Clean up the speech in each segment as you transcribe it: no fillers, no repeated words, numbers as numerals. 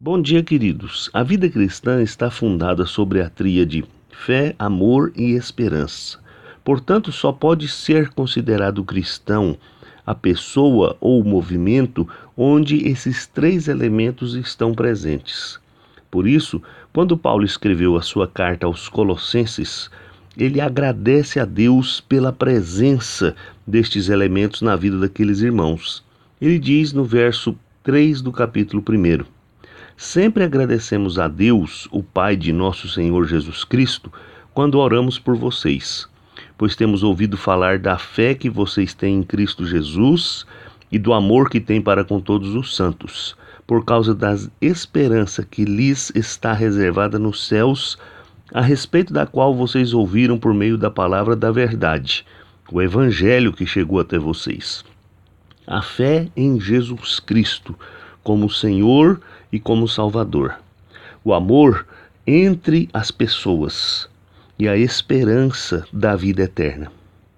Bom dia, queridos. A vida cristã está fundada sobre a tríade fé, amor e esperança. Portanto, só pode ser considerado cristão a pessoa ou o movimento onde esses três elementos estão presentes. Por isso, quando Paulo escreveu a sua carta aos Colossenses, ele agradece a Deus pela presença destes elementos na vida daqueles irmãos. Ele diz no verso 3 do capítulo 1: Sempre agradecemos a Deus, o Pai de nosso Senhor Jesus Cristo, quando oramos por vocês, pois temos ouvido falar da fé que vocês têm em Cristo Jesus e do amor que têm para com todos os santos, por causa da esperança que lhes está reservada nos céus, a respeito da qual vocês ouviram por meio da palavra da verdade, o Evangelho que chegou até vocês. A fé em Jesus Cristo como Senhor e como Salvador. O amor entre as pessoas e a esperança da vida eterna.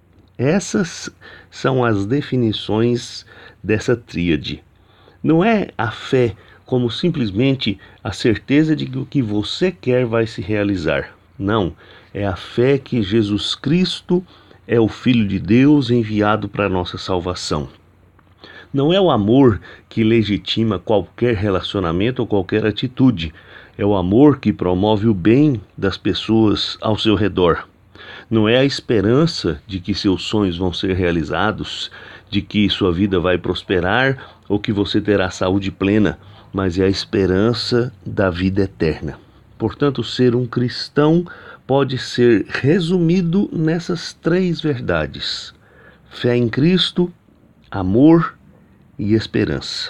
Essas são as definições dessa tríade. Não é a fé como simplesmente a certeza de que o que você quer vai se realizar. Não, é a fé que Jesus Cristo é o Filho de Deus enviado para a nossa salvação. Não é o amor que legitima qualquer relacionamento ou qualquer atitude. É o amor que promove o bem das pessoas ao seu redor. Não é a esperança de que seus sonhos vão ser realizados, de que sua vida vai prosperar ou que você terá saúde plena, mas é a esperança da vida eterna. Portanto, ser um cristão pode ser resumido nessas três verdades: fé em Cristo, amor e esperança.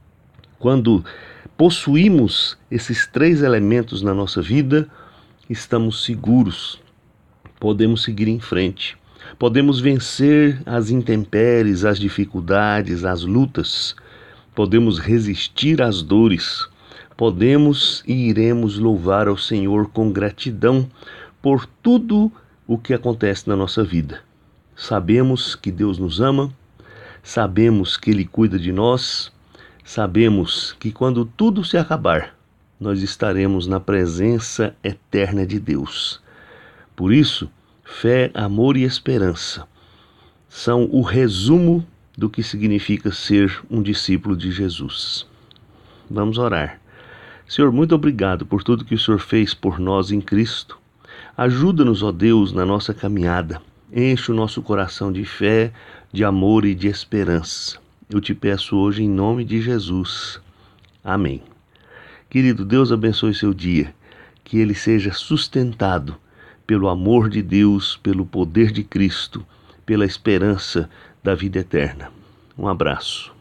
Quando possuímos esses três elementos na nossa vida, estamos seguros, podemos seguir em frente, podemos vencer as intempéries, as dificuldades, as lutas, podemos resistir às dores, podemos e iremos louvar ao Senhor com gratidão por tudo o que acontece na nossa vida. Sabemos que Deus nos ama, sabemos que Ele cuida de nós, sabemos que quando tudo se acabar, nós estaremos na presença eterna de Deus. Por isso, fé, amor e esperança são o resumo do que significa ser um discípulo de Jesus. Vamos orar. Senhor, muito obrigado por tudo que o Senhor fez por nós em Cristo. Ajuda-nos, ó Deus, na nossa caminhada. Enche o nosso coração de fé, de amor e de esperança. Eu te peço hoje em nome de Jesus. Amém. Querido, Deus abençoe seu dia. Que ele seja sustentado pelo amor de Deus, pelo poder de Cristo, pela esperança da vida eterna. Um abraço.